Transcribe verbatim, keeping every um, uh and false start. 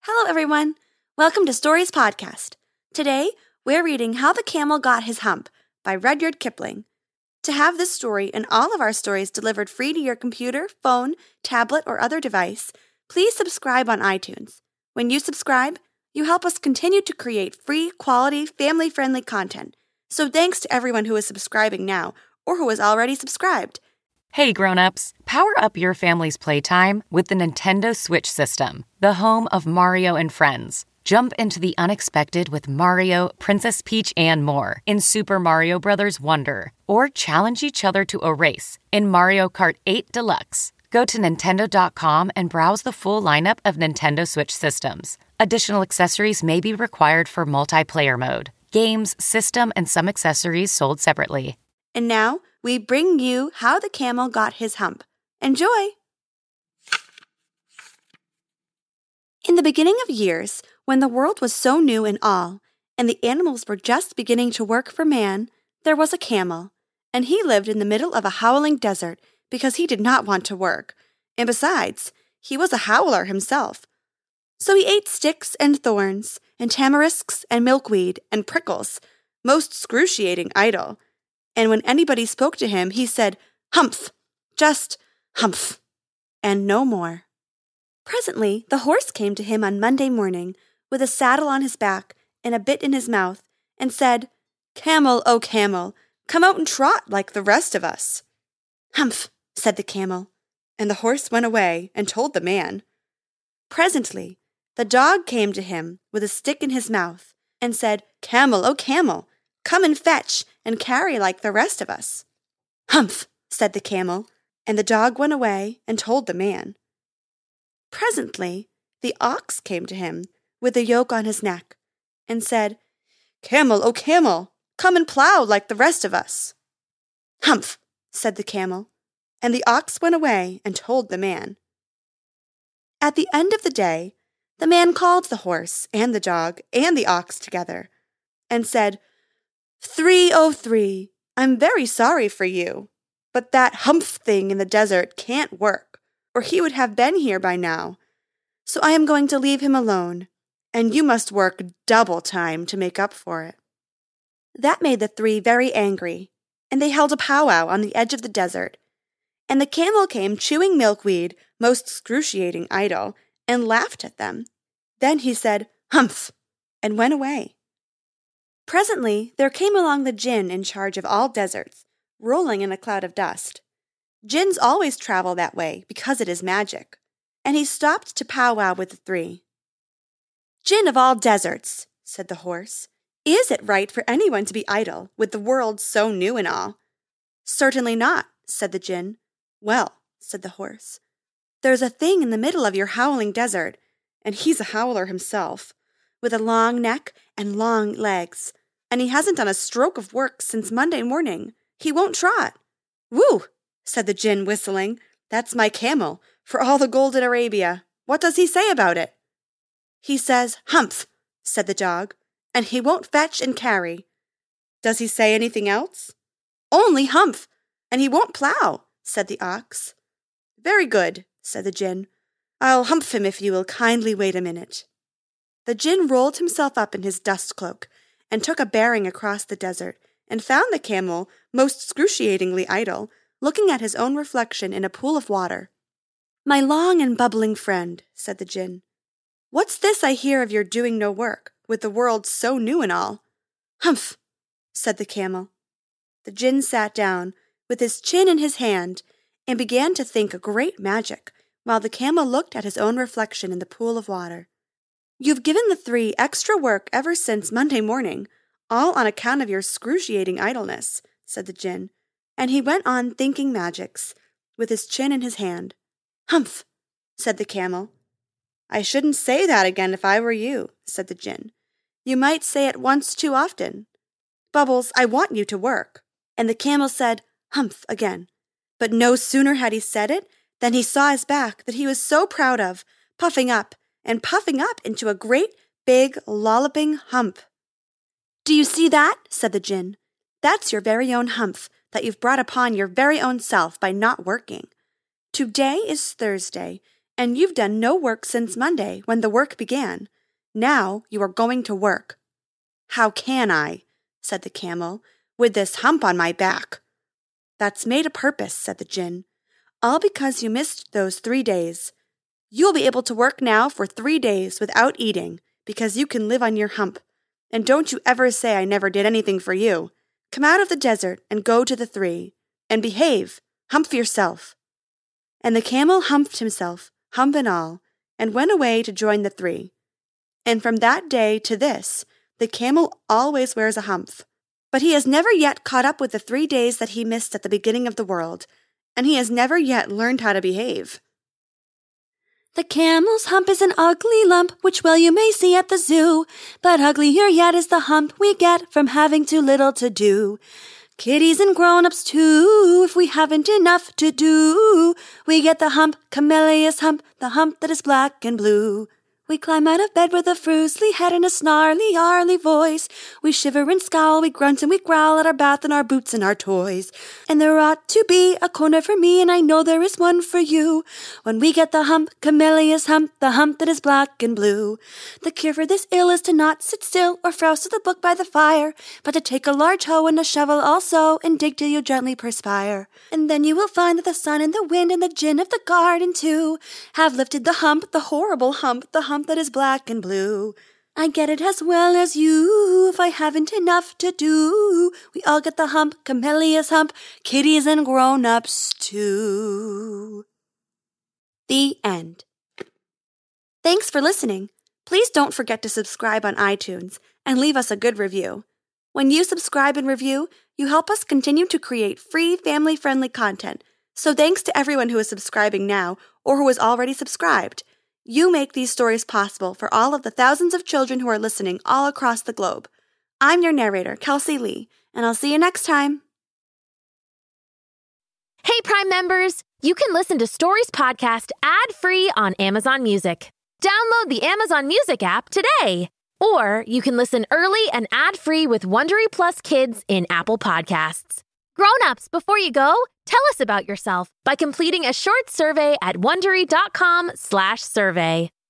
Hello, everyone. Welcome to Stories Podcast. Today, we're reading How the Camel Got His Hump by Rudyard Kipling. To have this story and all of our stories delivered free to your computer, phone, tablet, or other device, please subscribe on iTunes. When you subscribe, you help us continue to create free, quality, family-friendly content. So thanks to everyone who is subscribing now or who is already subscribed. Hey grown-ups, power up your family's playtime with the Nintendo Switch System, the home of Mario and Friends. Jump into the unexpected with Mario, Princess Peach, and more in Super Mario Bros. Wonder. Or challenge each other to a race in Mario Kart eight Deluxe. Go to Nintendo dot com and browse the full lineup of Nintendo Switch systems. Additional accessories may be required for multiplayer mode. Games, system, and some accessories sold separately. And now, we bring you How the Camel Got His Hump. Enjoy! In the beginning of years, when the world was so new and all, and the animals were just beginning to work for man, there was a camel, and he lived in the middle of a howling desert because he did not want to work, and besides, he was a howler himself. So he ate sticks and thorns, and tamarisks and milkweed and prickles, most excruciating idle. And when anybody spoke to him, he said, "Humph," just "humph," and no more. Presently, the horse came to him on Monday morning, with a saddle on his back and a bit in his mouth, and said, "Camel, O camel, come out and trot like the rest of us." "Humph," said the camel, and the horse went away and told the man. Presently, the dog came to him with a stick in his mouth, and said, "Camel, O camel, come and fetch and carry like the rest of us." "Humph," said the camel, and the dog went away and told the man. Presently, the ox came to him with a yoke on his neck, and said, "Camel, O camel, come and plow like the rest of us." "Humph," said the camel, and the ox went away and told the man. At the end of the day, the man called the horse and the dog and the ox together, and said, Three, oh three, I'm very sorry for you, but that humph thing in the desert can't work, or he would have been here by now. So I am going to leave him alone, and you must work double time to make up for it." That made the three very angry, and they held a powwow on the edge of the desert, and the camel came chewing milkweed, most excruciating idle, and laughed at them. Then he said, "Humph," and went away. Presently, there came along the djinn in charge of all deserts, rolling in a cloud of dust. Djinns always travel that way because it is magic, and he stopped to powwow with the three. "Djinn of all deserts," said the horse, "is it right for anyone to be idle with the world so new and all?" "Certainly not," said the djinn. "Well," said the horse, "there's a thing in the middle of your howling desert, and he's a howler himself, with a long neck and long legs, and he hasn't done a stroke of work since Monday morning. He won't trot." "Whew," said the djinn, whistling. "That's my camel, for all the gold in Arabia. What does he say about it?" "He says, 'Humph,'" said the dog, "and he won't fetch and carry." "Does he say anything else?" "Only 'Humph,' and he won't plow," said the ox. "Very good," said the djinn. "I'll humph him if you will kindly wait a minute." The djinn rolled himself up in his dust cloak and took a bearing across the desert, and found the camel most excruciatingly idle, looking at his own reflection in a pool of water. "My long and bubbling friend," said the djinn, "what's this I hear of your doing no work, with the world so new and all?" "Humph," said the camel. The djinn sat down, with his chin in his hand, and began to think a great magic, while the camel looked at his own reflection in the pool of water. "You've given the three extra work ever since Monday morning, all on account of your excruciating idleness," said the djinn, and he went on thinking magics, with his chin in his hand. "Humph," said the camel. "I shouldn't say that again if I were you," said the djinn. "You might say it once too often. Bubbles, I want you to work." And the camel said, "Humph," again. But no sooner had he said it than he saw his back that he was so proud of, puffing up, and puffing up into a great, big, lolloping hump. "Do you see that?" said the djinn. "That's your very own humph that you've brought upon your very own self by not working. Today is Thursday, and you've done no work since Monday, when the work began. Now you are going to work." "How can I," said the camel, "with this hump on my back?" "That's made a purpose," said the Djinn. "All because you missed those three days. You'll be able to work now for three days without eating, because you can live on your hump. And don't you ever say I never did anything for you. Come out of the desert and go to the three. And behave. Hump yourself." And the camel humped himself, hump and all, and went away to join the three. And from that day to this, the camel always wears a hump. But he has never yet caught up with the three days that he missed at the beginning of the world, and he has never yet learned how to behave. "The camel's hump is an ugly lump, which well you may see at the zoo, but uglier yet is the hump we get from having too little to do. Kiddies and grown-ups too, if we haven't enough to do, we get the hump, camellia's hump, the hump that is black and blue. We climb out of bed with a frusly head and a snarly, arly voice. We shiver and scowl, we grunt and we growl at our bath and our boots and our toys. And there ought to be a corner for me, and I know there is one for you. When we get the hump, camellia's hump, the hump that is black and blue. The cure for this ill is to not sit still or frowst at the book by the fire, but to take a large hoe and a shovel also, and dig till you gently perspire. And then you will find that the sun and the wind and the Djinn of the garden too have lifted the hump, the horrible hump, the hump that is black and blue. I get it as well as you, if I haven't enough to do. We all get the hump, camellia's hump, kiddies and grown-ups too." The end. Thanks for listening. Please don't forget to subscribe on iTunes and leave us a good review. When you subscribe and review, you help us continue to create free, family-friendly content. So thanks to everyone who is subscribing now or who is already subscribed. You make these stories possible for all of the thousands of children who are listening all across the globe. I'm your narrator, Kelsey Lee, and I'll see you next time. Hey, Prime members! You can listen to Stories Podcast ad-free on Amazon Music. Download the Amazon Music app today. Or you can listen early and ad-free with Wondery Plus Kids in Apple Podcasts. Grown-ups, before you go, tell us about yourself by completing a short survey at Wondery dot com slash survey.